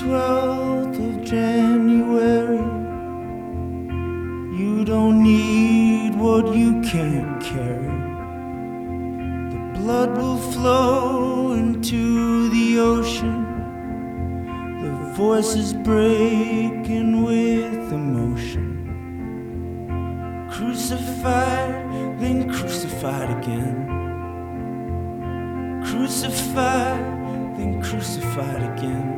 12th of January. You don't need what you can't carry. The blood will flow into the ocean. The voices breaking with emotion. Crucified, then crucified again. Crucified, then crucified again.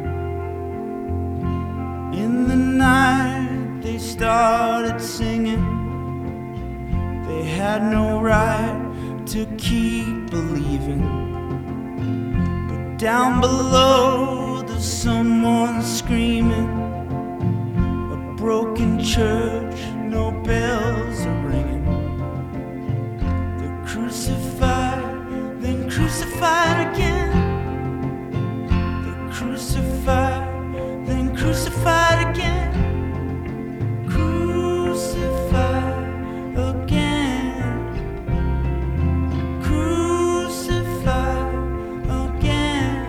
In the night they started singing. They had no right to keep believing. But down below there's someone screaming. A broken church, no bells are ringing. They're crucified, then crucified again. They're crucified, then crucified again. Crucified again. Crucified again.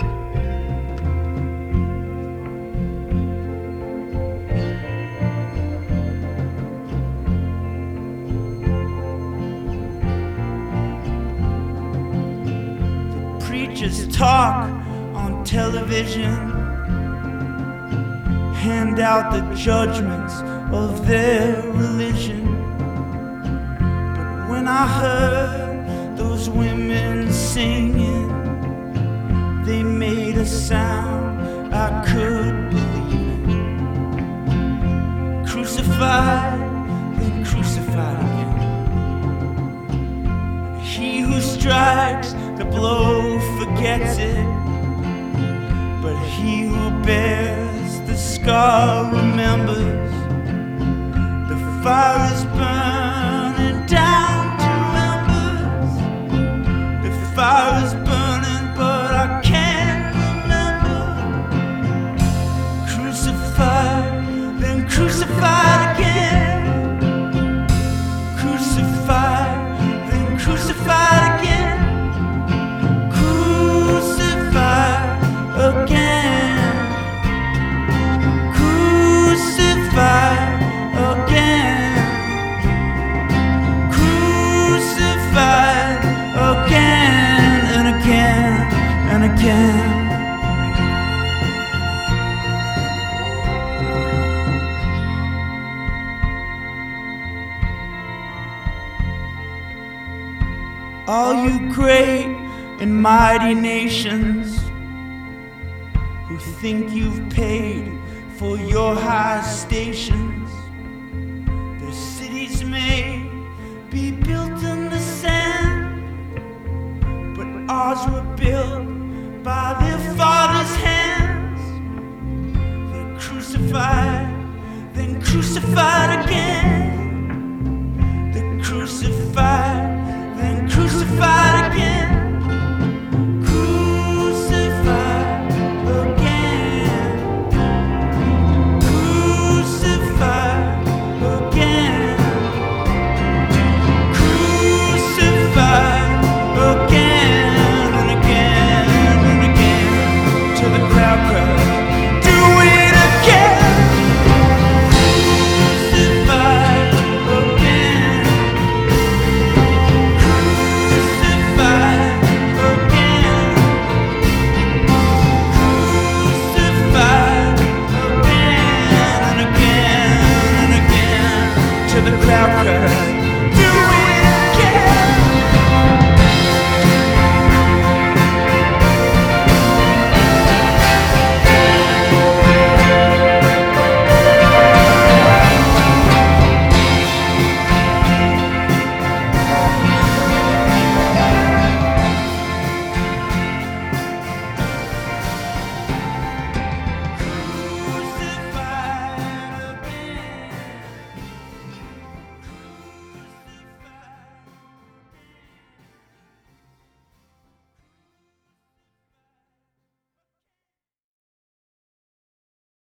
The preachers talk on television, hand out the judgments of their religion. But when I heard those women singing, they made a sound I could believe in. Crucified, then crucified again. He who strikes the blow forgets it, but he who bears the scar remembers. The fire is burning down to embers. The fire is burning, but I can't remember. Crucified, then crucified again. Crucified, then crucified again. Crucified again. Crucified again. Crucified again and again and again. All you great and mighty nations who think you've paid for your high stations, their cities may be built in the sand, but ours were built by the